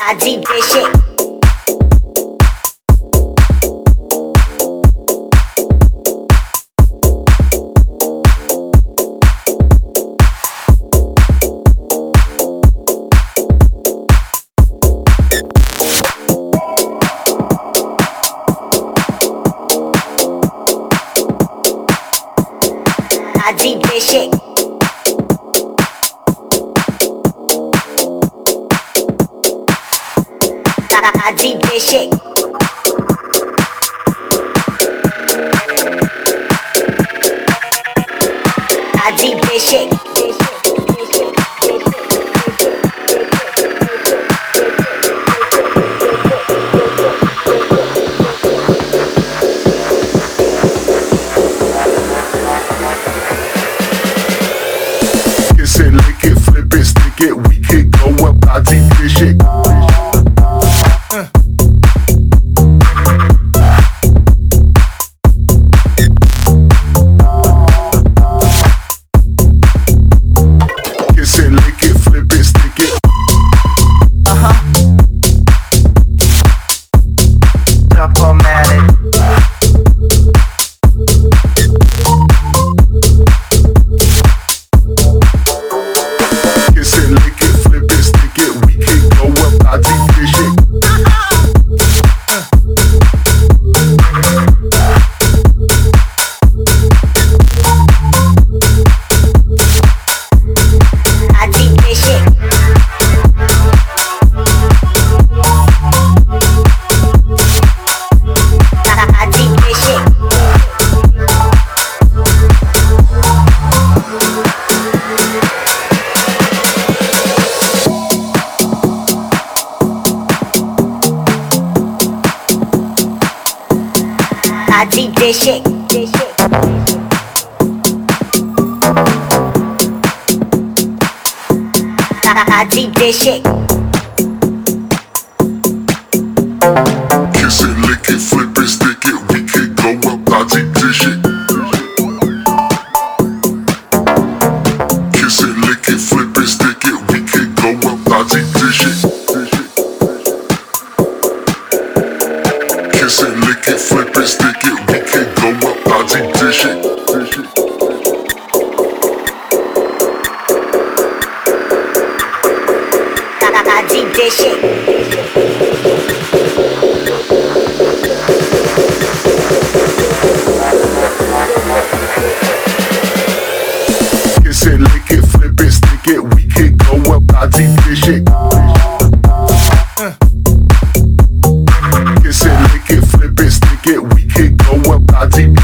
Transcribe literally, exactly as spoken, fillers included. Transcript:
I deep this shit. I deep this shit. I deep this shit. I deep this shit. Kiss it, lick it, flip it, stick it, we can go up. I deep this shit. I deep this shit. I deep this shit. Kiss it, lick it, flip it, stick it, we can go up. I deep this shit. Kiss it, lick it, flip it, stick it, we can go up. I deep this shit. Kiss it, lick it, flip it, stick it, we can go up. I deep this shit. I deep this shit. Kiss it, lick it, flip it, stick it, we can go up. I deep this shit. Kiss it, lick it, flip it, stick it, we can go up. I deep